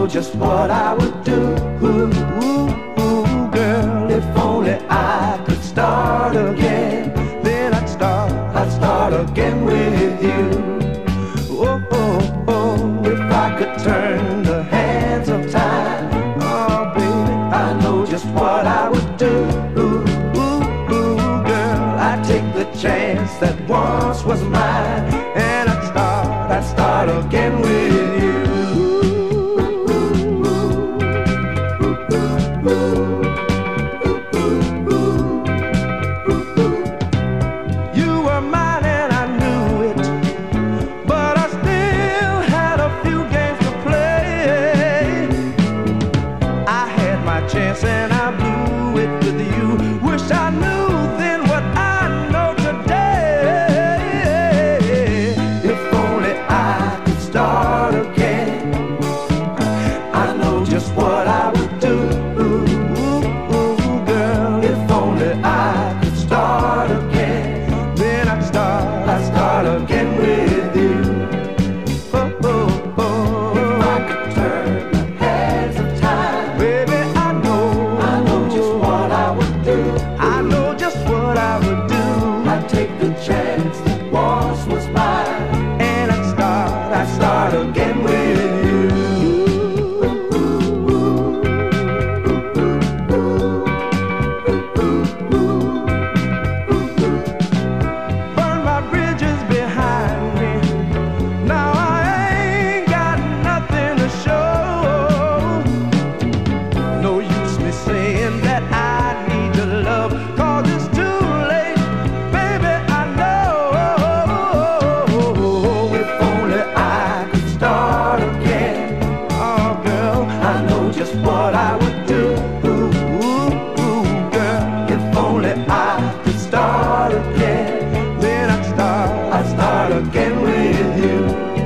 know just what I would do. Girl, if only I could start again, then I'd start again with you. If I could turn the hands of time, oh baby, I know just what I would do. Girl, I'd take the chance that once was mine, and I'd start again with you. Chance and I blew it with you. Wish I knew then what I know today. If only I could start again, I know just what I would do. Girl, if only I could start again, then I'd start again with you. If I could turn the hands of time, baby, I know just what I would do. I'd take the chance that once was mine, and I'd start again with you. Burn my bridges behind me. Now I ain't got nothing to show. No use me saying that love, 'cause it's too late, baby, I know. If only I could start again, oh girl, I know just what I would do. Girl, if only I could start again, then I'd start again with you.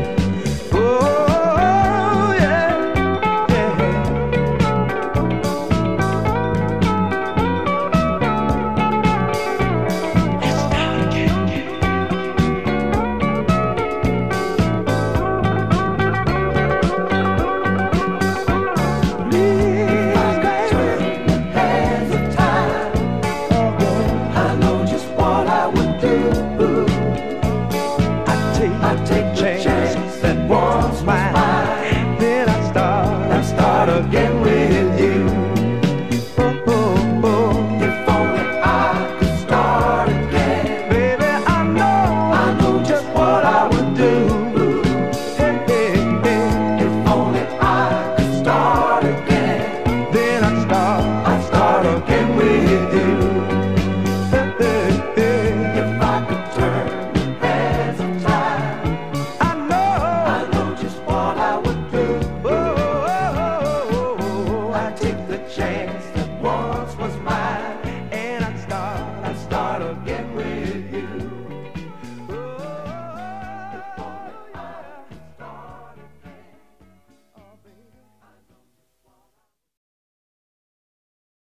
I'd take the chance that once was mine, then I'd start again.